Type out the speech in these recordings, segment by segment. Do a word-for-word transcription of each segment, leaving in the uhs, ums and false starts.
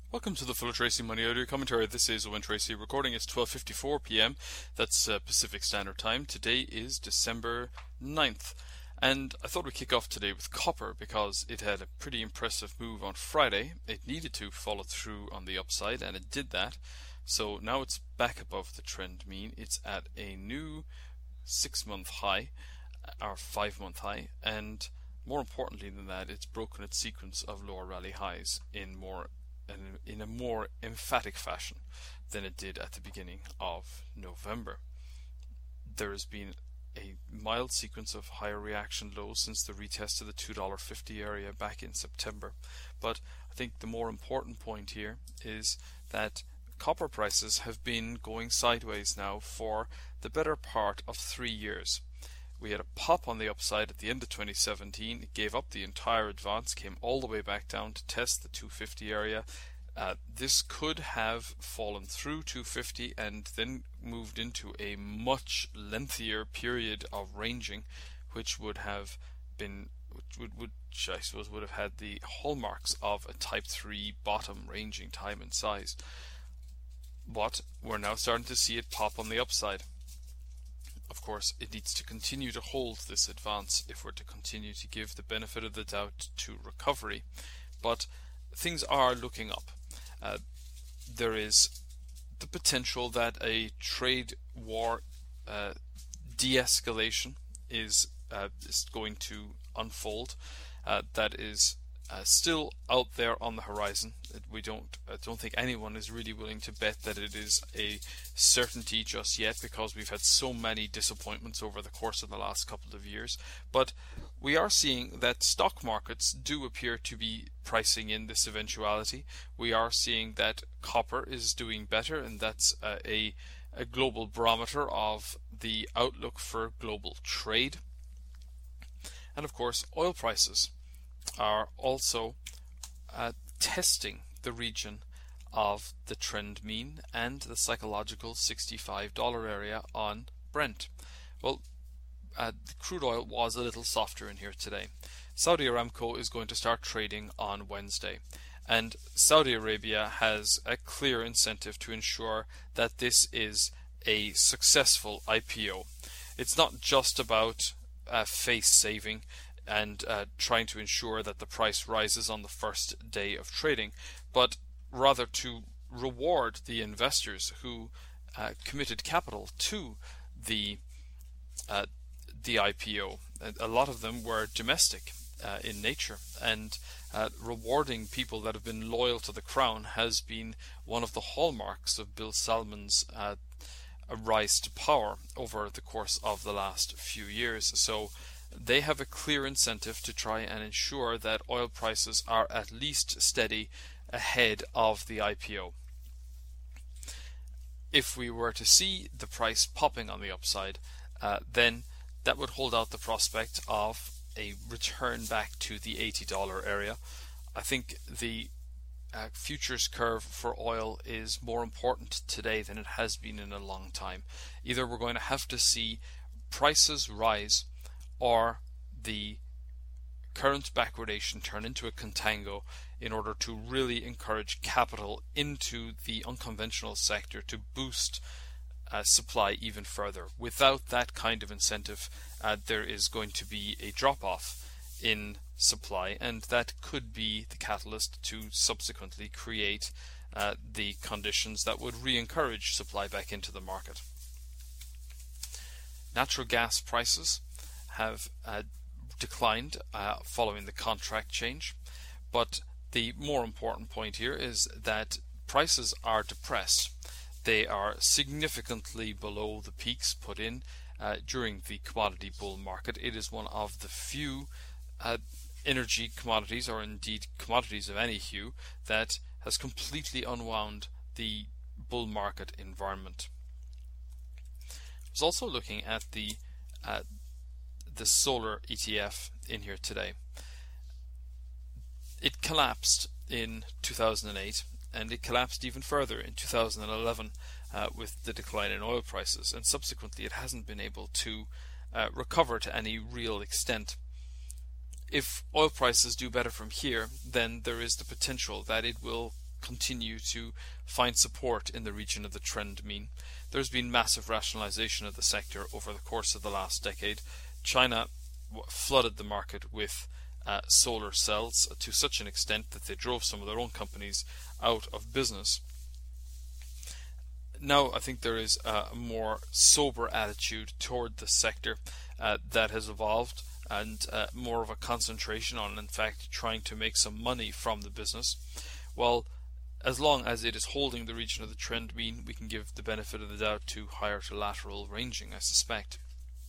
Welcome to the Full Tracy Money Audio Commentary. This is Owen Tracy. Recording is twelve fifty-four p m. That's uh, Pacific Standard Time. Today is December ninth. And I thought we'd kick off today with copper because it had a pretty impressive move on Friday. It needed to follow through on the upside, and it did that. So now it's back above the trend mean. It's at a new six-month high, or five-month high, and more importantly than that, it's broken its sequence of lower rally highs in more in a more emphatic fashion than it did at the beginning of November. There has been a mild sequence of higher reaction lows since the retest of the two dollar fifty area back in September. But I think the more important point here is that copper prices have been going sideways now for the better part of three years. We had a pop on the upside at the end of twenty seventeen. It gave up the entire advance, came all the way back down to test the two fifty area. Uh, this could have fallen through two fifty and then moved into a much lengthier period of ranging, which would have been, which would, which I suppose would have had the hallmarks of a type three bottom ranging time and size. But we're now starting to see it pop on the upside. Of course, it needs to continue to hold this advance if we're to continue to give the benefit of the doubt to recovery. But things are looking up. Uh, there is the potential that a trade war uh, de-escalation is, uh, is going to unfold. Uh, that is uh, still out there on the horizon. We don't, I don't think anyone is really willing to bet that it is a certainty just yet, because we've had so many disappointments over the course of the last couple of years. But we are seeing that stock markets do appear to be pricing in this eventuality. We are seeing that copper is doing better, and that's uh, a, a global barometer of the outlook for global trade. And of course, oil prices are also uh, testing the region of the trend mean and the psychological sixty-five dollar area on Brent. Well, uh, crude oil was a little softer in here today. Saudi Aramco is going to start trading on Wednesday, and Saudi Arabia has a clear incentive to ensure that this is a successful I P O. It's not just about uh, face saving and uh, trying to ensure that the price rises on the first day of trading, but rather to reward the investors who uh, committed capital to the uh, the I P O. A lot of them were domestic uh, in nature, and uh, rewarding people that have been loyal to the crown has been one of the hallmarks of Bill Salmon's uh, rise to power over the course of the last few years. So they have a clear incentive to try and ensure that oil prices are at least steady ahead of the I P O. If we were to see the price popping on the upside, uh, then that would hold out the prospect of a return back to the eighty dollar area. I think the uh, futures curve for oil is more important today than it has been in a long time. Either we're going to have to see prices rise, or the current backwardation turn into a contango in order to really encourage capital into the unconventional sector to boost uh, supply even further. Without that kind of incentive, uh, there is going to be a drop-off in supply, and that could be the catalyst to subsequently create uh, the conditions that would re-encourage supply back into the market. Natural gas prices have uh, declined uh, following the contract change, but the more important point here is that prices are depressed. They are significantly below the peaks put in uh, during the commodity bull market. It is one of the few uh, energy commodities, or indeed commodities of any hue, that has completely unwound the bull market environment. I was also looking at the uh, the solar E T F in here today. It collapsed in two thousand eight, and it collapsed even further in two thousand eleven uh, with the decline in oil prices, and subsequently it hasn't been able to uh, recover to any real extent. If oil prices do better from here, then there is the potential that it will continue to find support in the region of the trend mean. There's been massive rationalization of the sector over the course of the last decade. China flooded the market with uh, solar cells to such an extent that they drove some of their own companies out of business. Now I think there is a more sober attitude toward the sector uh, that has evolved, and uh, more of a concentration on, in fact, trying to make some money from the business. Well, as long as it is holding the region of the trend mean, we can give the benefit of the doubt to higher to lateral ranging, I suspect.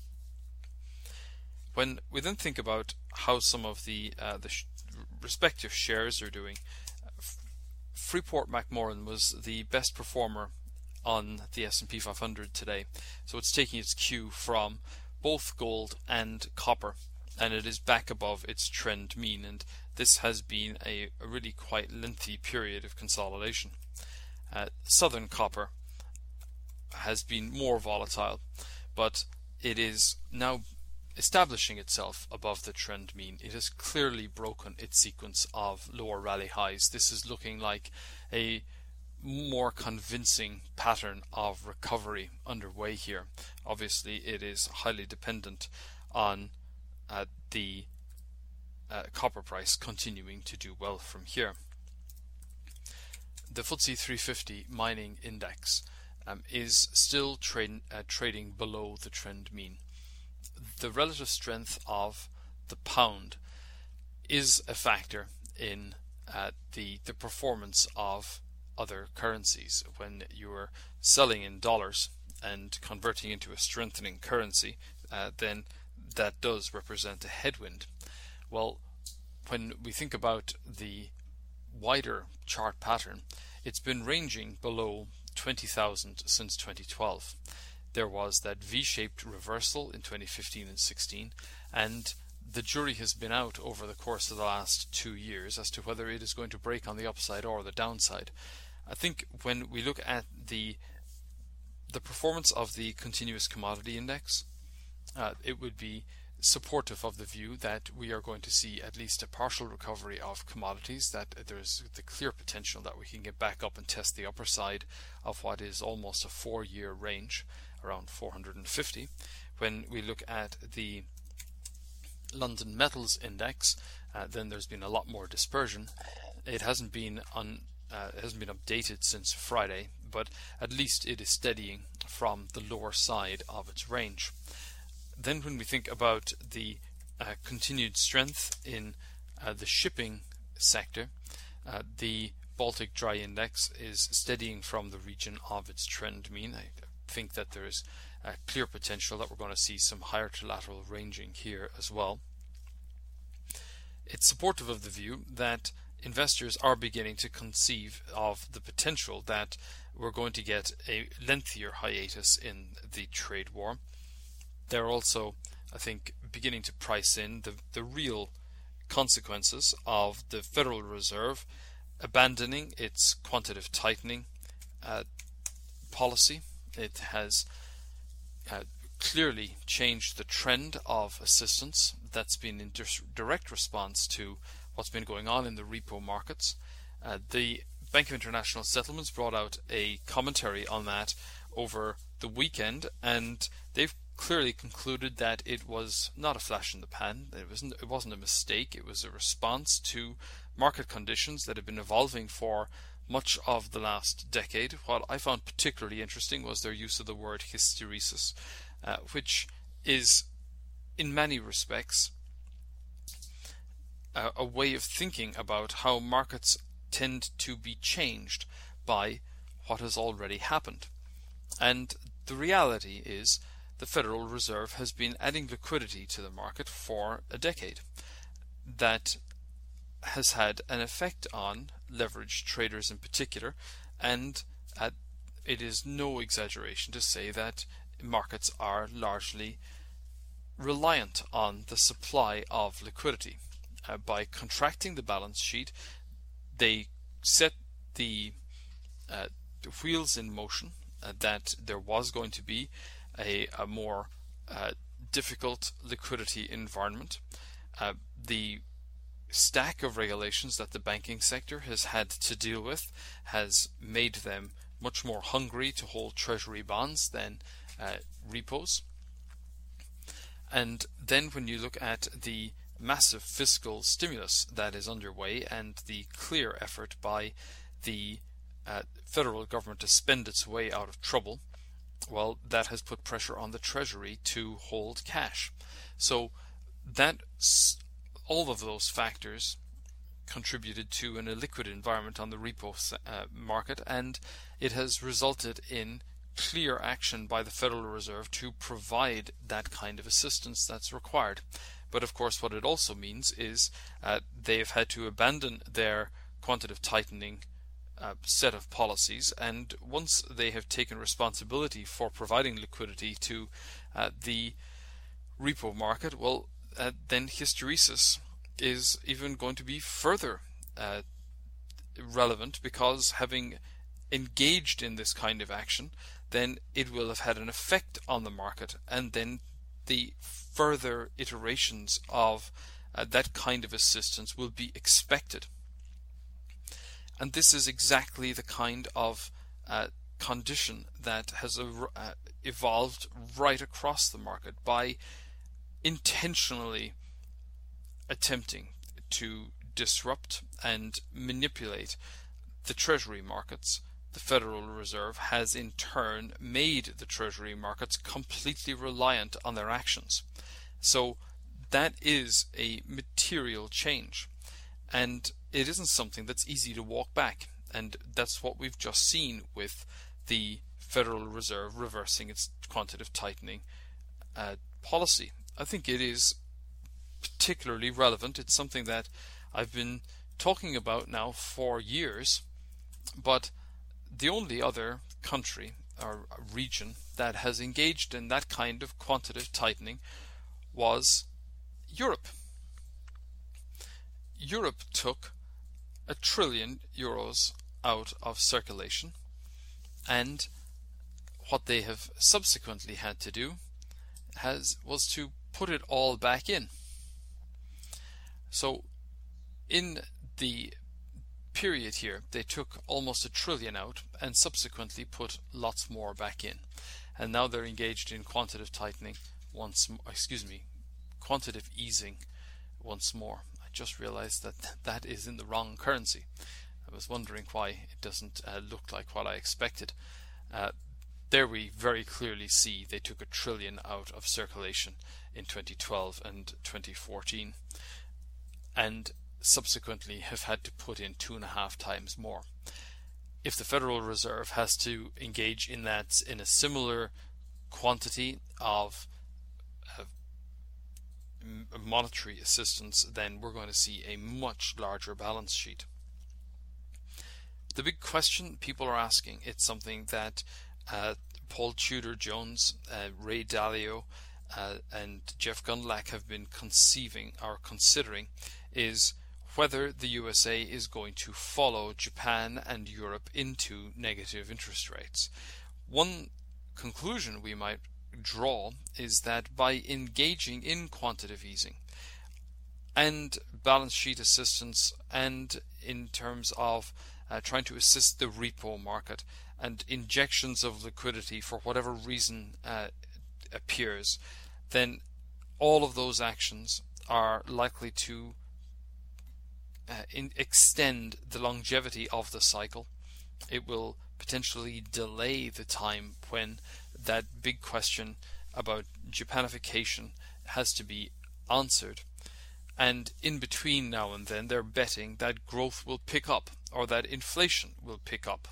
When we then think about how some of the, uh, the sh respective shares are doing, Freeport-McMoRan was the best performer on the S and P five hundred today. So it's taking its cue from both gold and copper, and it is back above its trend mean, and this has been a, a really quite lengthy period of consolidation. Uh, Southern Copper has been more volatile, but it is now establishing itself above the trend mean. It has clearly broken its sequence of lower rally highs. This is looking like a more convincing pattern of recovery underway here. Obviously, it is highly dependent on uh, the uh, copper price continuing to do well from here. The F T S E three fifty mining index um, is still tra uh, trading below the trend mean. The relative strength of the pound is a factor in uh, the the performance of other currencies. When you're selling in dollars and converting into a strengthening currency, uh, then that does represent a headwind. Well, when we think about the wider chart pattern, it's been ranging below twenty thousand since twenty twelve. There was that V-shaped reversal in twenty fifteen and sixteen, and the jury has been out over the course of the last two years as to whether it is going to break on the upside or the downside. I think when we look at the the performance of the continuous commodity index, uh, it would be supportive of the view that we are going to see at least a partial recovery of commodities, that there's the clear potential that we can get back up and test the upper side of what is almost a four-year range, around four hundred fifty. When we look at the London Metals Index, uh, then there's been a lot more dispersion. It hasn't been on Uh, it hasn't been updated since Friday, but at least it is steadying from the lower side of its range. Then when we think about the uh, continued strength in uh, the shipping sector, uh, the Baltic Dry Index is steadying from the region of its trend mean. I think that there is a clear potential that we're going to see some higher to lateral ranging here as well. It's supportive of the view that investors are beginning to conceive of the potential that we're going to get a lengthier hiatus in the trade war. They're also, I think, beginning to price in the, the real consequences of the Federal Reserve abandoning its quantitative tightening uh, policy. It has uh, clearly changed the trend of assistance. That's been in direct response to what's been going on in the repo markets. Uh, the Bank of International Settlements brought out a commentary on that over the weekend, and they've clearly concluded that it was not a flash in the pan. It wasn't, it wasn't a mistake. It was a response to market conditions that have been evolving for much of the last decade. What I found particularly interesting was their use of the word hysteresis, uh, which is, in many respects, a, a way of thinking about how markets tend to be changed by what has already happened. And the reality is the Federal Reserve has been adding liquidity to the market for a decade. That has had an effect on leveraged traders in particular, and uh, it is no exaggeration to say that markets are largely reliant on the supply of liquidity. Uh, by contracting the balance sheet, they set the, uh, the wheels in motion, uh, that there was going to be a, a more uh, difficult liquidity environment. Uh, the stack of regulations that the banking sector has had to deal with has made them much more hungry to hold treasury bonds than uh, repos. And then when you look at the massive fiscal stimulus that is underway and the clear effort by the uh, federal government to spend its way out of trouble, well, that has put pressure on the Treasury to hold cash. So that all of those factors contributed to an illiquid environment on the repo uh, market, and it has resulted in clear action by the Federal Reserve to provide that kind of assistance that's required. But of course what it also means is uh, they've had to abandon their quantitative tightening uh, set of policies, and once they have taken responsibility for providing liquidity to uh, the repo market, well uh, then hysteresis is even going to be further uh, relevant, because having engaged in this kind of action, then it will have had an effect on the market, and then the further iterations of uh, that kind of assistance will be expected. And this is exactly the kind of uh, condition that has uh, evolved right across the market by intentionally attempting to disrupt and manipulate the treasury markets. The Federal Reserve has in turn made the treasury markets completely reliant on their actions. So that is a material change, and it isn't something that's easy to walk back, and that's what we've just seen with the Federal Reserve reversing its quantitative tightening uh, policy. I think it is particularly relevant. It's something that I've been talking about now for years, but the only other country or region that has engaged in that kind of quantitative tightening was Europe. Europe took a trillion euros out of circulation, and what they have subsequently had to do has was to put it all back in. So in the period here, they took almost a trillion out and subsequently put lots more back in, and now they're engaged in quantitative tightening once more, excuse me, quantitative easing once more. I just realized that that is in the wrong currency. I was wondering why it doesn't uh, look like what I expected. Uh, there we very clearly see they took a trillion out of circulation in twenty twelve and twenty fourteen, and subsequently have had to put in two and a half times more. If the Federal Reserve has to engage in that in a similar quantity of uh, monetary assistance, then we're going to see a much larger balance sheet. The big question people are asking, it's something that uh, Paul Tudor Jones, uh, Ray Dalio, uh, and Jeff Gundlach have been conceiving or considering, is whether the U S A is going to follow Japan and Europe into negative interest rates. One conclusion we might draw is that by engaging in quantitative easing and balance sheet assistance, and in terms of uh, trying to assist the repo market and injections of liquidity for whatever reason uh, appears, then all of those actions are likely to Uh, in, extend the longevity of the cycle. It will potentially delay the time when that big question about Japanification has to be answered. And in between now and then, they're betting that growth will pick up, or that inflation will pick up.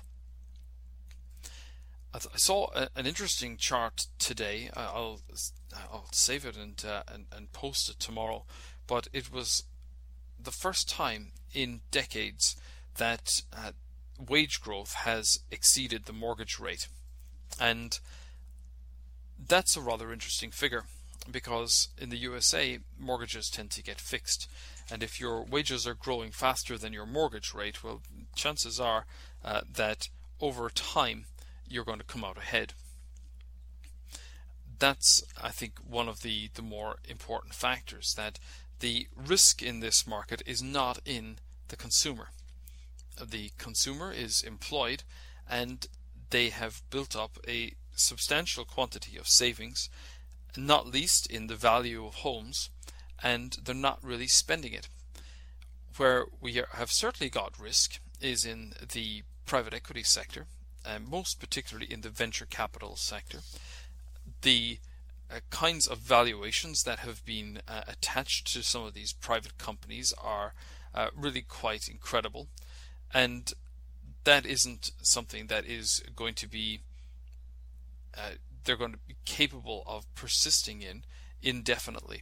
I, th- I saw a, an interesting chart today. I'll I'll save it and, uh, and and post it tomorrow. But it was the first time in decades that uh, wage growth has exceeded the mortgage rate, and that's a rather interesting figure, because in the U S A mortgages tend to get fixed, and if your wages are growing faster than your mortgage rate, well, chances are uh, that over time you're going to come out ahead. That's, I think, one of the, the more important factors, that The risk in this market is not in the consumer. The consumer is employed and they have built up a substantial quantity of savings, not least in the value of homes, and they're not really spending it. Where we have certainly got risk is in the private equity sector, and most particularly in the venture capital sector. The uh, kinds of valuations that have been uh, attached to some of these private companies are uh, really quite incredible, and that isn't something that is going to be uh, they're going to be capable of persisting in indefinitely.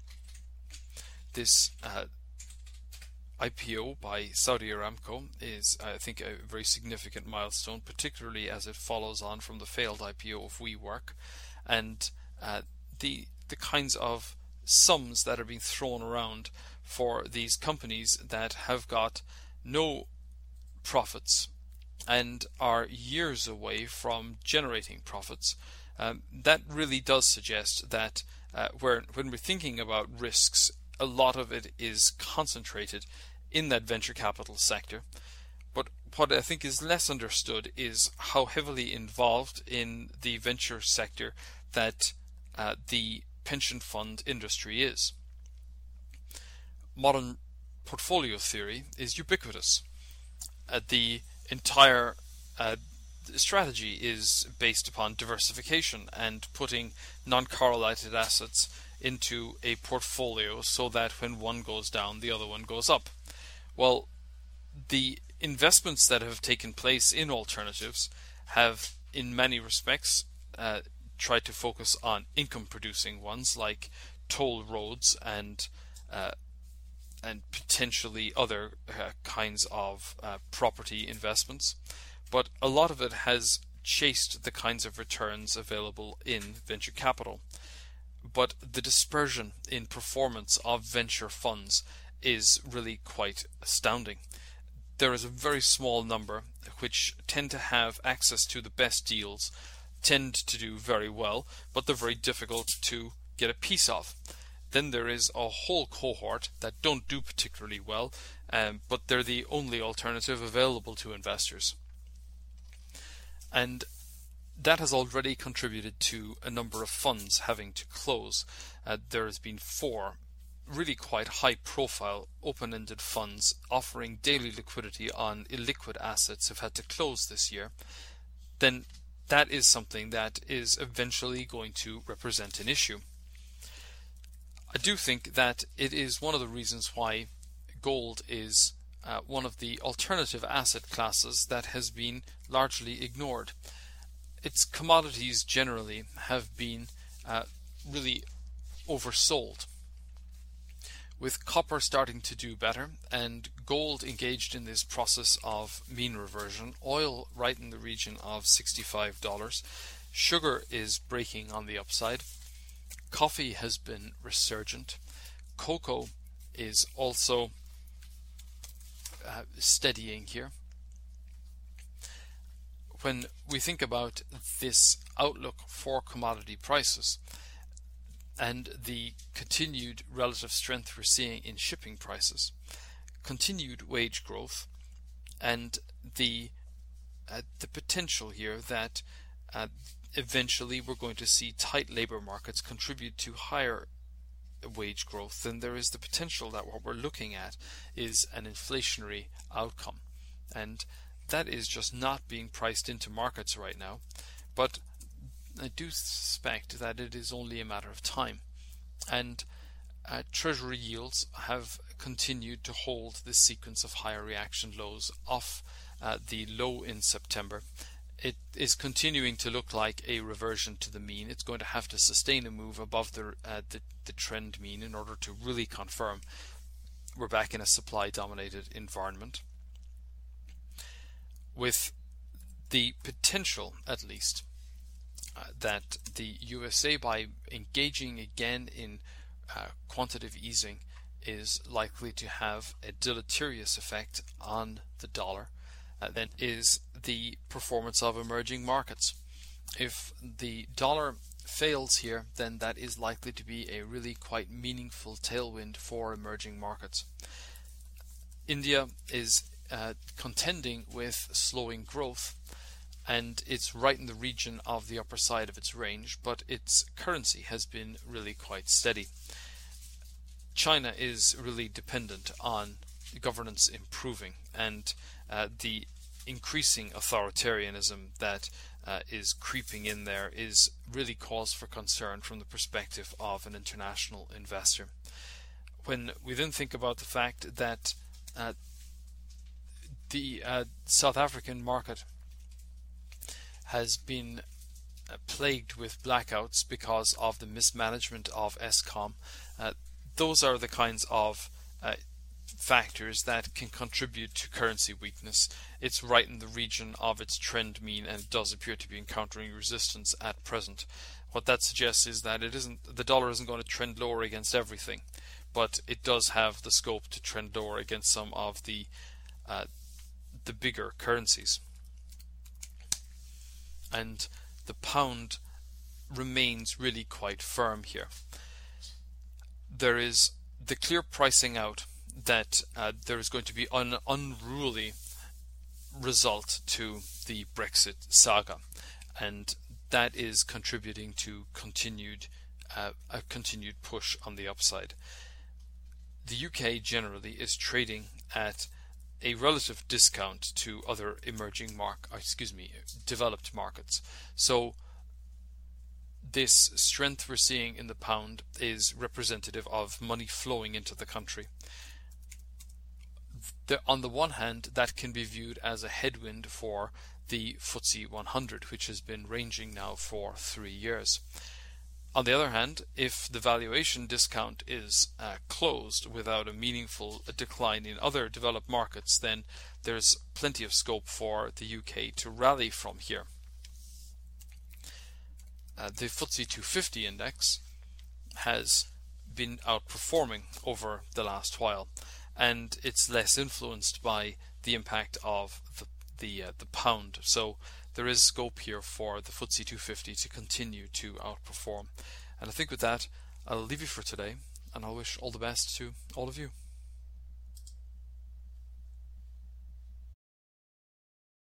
This uh, I P O by Saudi Aramco is, I think, a very significant milestone, particularly as it follows on from the failed I P O of WeWork, and uh, the the kinds of sums that are being thrown around for these companies that have got no profits and are years away from generating profits. Um, that really does suggest that uh, where, when we're thinking about risks, a lot of it is concentrated in that venture capital sector. But what I think is less understood is how heavily involved in the venture sector that uh, the pension fund industry is. Modern portfolio theory is ubiquitous. Uh, the entire uh, strategy is based upon diversification and putting non-correlated assets into a portfolio so that when one goes down, the other one goes up. Well, the investments that have taken place in alternatives have, in many respects, uh, tried to focus on income-producing ones like toll roads and uh, and potentially other uh, kinds of uh, property investments. But a lot of it has chased the kinds of returns available in venture capital. But the dispersion in performance of venture funds is really quite astounding. There is a very small number which tend to have access to the best deals, tend to do very well, but they're very difficult to get a piece of. Then there is a whole cohort that don't do particularly well, um, but they're the only alternative available to investors. And that has already contributed to a number of funds having to close. Uh, there has been four really quite high-profile open-ended funds offering daily liquidity on illiquid assets have had to close this year. Then that is something that is eventually going to represent an issue. I do think that it is one of the reasons why gold is uh, one of the alternative asset classes that has been largely ignored. Its commodities generally have been uh, really oversold. With copper starting to do better and gold engaged in this process of mean reversion, oil right in the region of sixty-five dollars, sugar is breaking on the upside, coffee has been resurgent, cocoa is also uh, steadying here. When we think about this outlook for commodity prices and the continued relative strength we're seeing in shipping prices, continued wage growth, and the uh, the potential here that uh, eventually we're going to see tight labor markets contribute to higher wage growth, then there is the potential that what we're looking at is an inflationary outcome. And that is just not being priced into markets right now. But I do suspect that it is only a matter of time. And uh, Treasury yields have continued to hold this sequence of higher reaction lows off uh, the low in September. It is continuing to look like a reversion to the mean. It's going to have to sustain a move above the, uh, the, the trend mean in order to really confirm we're back in a supply-dominated environment, with the potential, at least, uh, that the U S A, by engaging again in uh, quantitative easing, is likely to have a deleterious effect on the dollar. Uh, then is the performance of emerging markets. If the dollar fails here, then that is likely to be a really quite meaningful tailwind for emerging markets. India is uh, contending with slowing growth, and it's right in the region of the upper side of its range, but its currency has been really quite steady. China is really dependent on governance improving, and uh, the increasing authoritarianism that uh, is creeping in there is really cause for concern from the perspective of an international investor. When we then think about the fact that uh, the uh, South African market has been uh, plagued with blackouts because of the mismanagement of Eskom, uh, those are the kinds of uh, factors that can contribute to currency weakness. It's right in the region of its trend mean, and it does appear to be encountering resistance at present. What that suggests is that it isn't the dollar isn't going to trend lower against everything, but it does have the scope to trend lower against some of the uh, the bigger currencies. And the pound remains really quite firm here. There is the clear pricing out that uh, there is going to be an unruly result to the Brexit saga, and that is contributing to continued uh, a continued push on the upside. The U K generally is trading at a relative discount to other emerging mark, excuse me, developed markets. So this strength we're seeing in the pound is representative of money flowing into the country. The, on the one hand, that can be viewed as a headwind for the F T S E one hundred, which has been ranging now for three years. On the other hand, if the valuation discount is uh, closed without a meaningful decline in other developed markets, then there's plenty of scope for the U K to rally from here. Uh, the F T S E two fifty index has been outperforming over the last while, and it's less influenced by the impact of the the, uh, the pound. So there is scope here for the F T S E two fifty to continue to outperform. And I think with that, I'll leave you for today, and I'll wish all the best to all of you.